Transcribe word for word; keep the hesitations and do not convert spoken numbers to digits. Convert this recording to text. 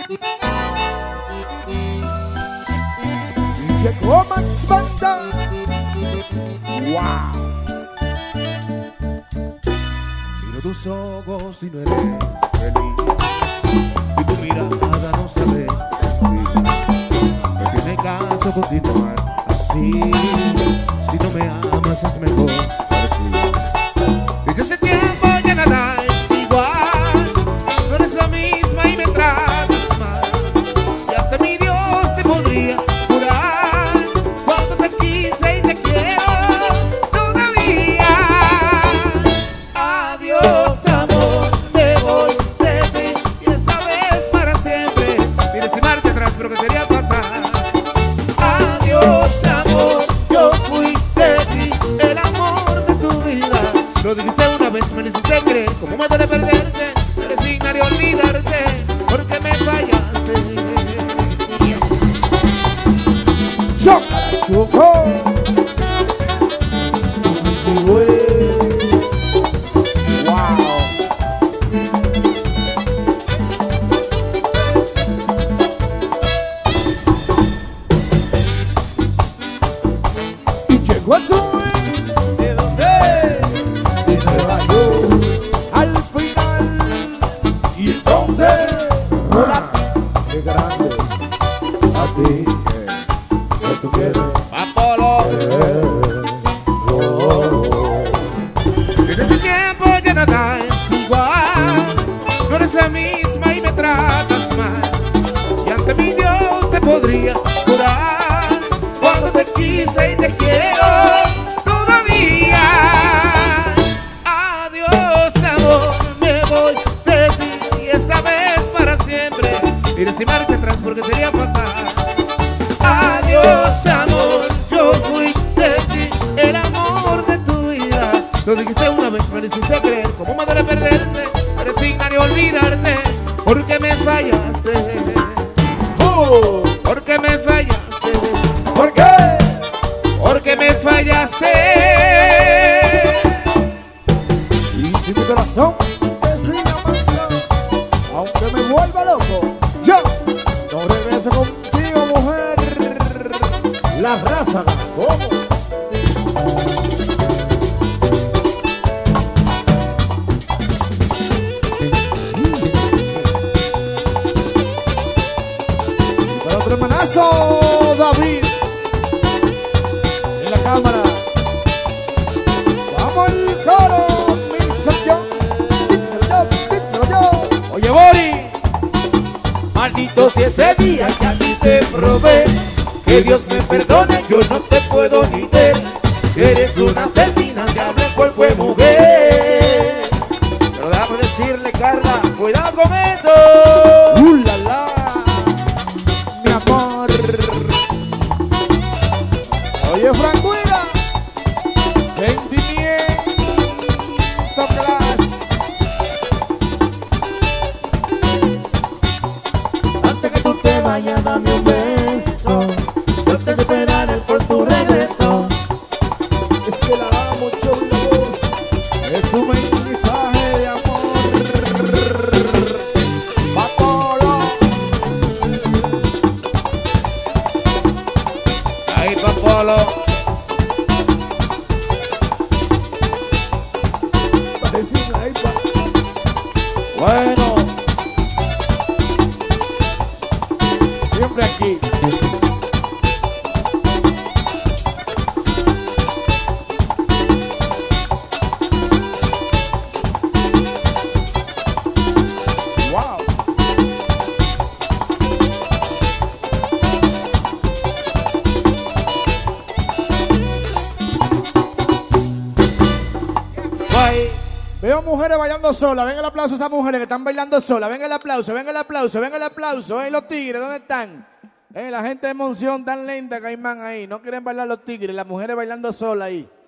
Llegó Max Banda. Wow. Miro tus ojos y no eres feliz, y tu mirada no se ve. No tiene caso continuar así. Si no me amas es mejor partir. Desde ese tiempo ya nada es igual. No eres la misma y me tratas mal. Y hasta mi Dios te podría jurar cuánto te quise y te quiero todavía. Adiós amor, me voy de ti y esta vez para siempre. Tienes que marcha atrás pero que sería fatal. Adiós amor, yo fui de ti, el amor de tu vida. Lo dijiste una vez, me lo hiciste creer. Como me duele perderte, resignar y olvidarte, porque me fallaste. Chócala, Choco. Wow. Y llegó el swing. ¿De dónde? De Nueva York. Al final. Y entonces. Hola. Qué grande. A ti. Que tú quieres. Apolo. Desde ese tiempo ya nada es igual. No eres la misma y me tratas mal. Y ante mi Dios te podría jurar cuando te quise y te quiero todavía. Adiós amor, me voy de ti y esta vez para siempre. Iré sin marcha atrás porque sería fatal. Adiós amor, yo fui de ti, el amor de tu vida. Lo dijiste una vez, me lo hiciste creer. Como me duele perderte, resignar y olvidarte, porque me fallaste. Oh, Porque me fallaste. ¿por qué? Porque me fallaste. Y si mi corazón te sigue amando, aunque me vuelva loco, yo no regreso contigo, mujer. La ráfaga, ¿cómo? Y para otro hermanazo, David, en la cámara. Vamos al coro, mi señor. Díselo yo, díselo yo. Oye Bori, maldito si ese día que a ti te probé, que Dios me perdone, yo no te puedo ni ver. Eres una asesina, te hablo en cuerpo de mujer. Pero déjame decirle, Carla, cuidado con eso. ¡Uh, la, la! Mi amor. Oye, Franguira. Sentimiento class. Antes que tú te vayas, dame un beso. Yo te esperaré por tu regreso. Es que la amo, cholos. Es un mensaje de amor. Papolo. Ahí, Papolo. Decime ahí, pa. Bueno, Siempre aquí. Wow. bye. Veo mujeres bailando solas. Venga el aplauso a esas mujeres que están bailando solas. Venga el aplauso, venga el aplauso, venga el aplauso. ¿Eh? Los tigres, ¿dónde están? ¿Eh? La gente de Monción tan lenta, Caimán ahí. No quieren bailar los tigres, las mujeres bailando solas ahí.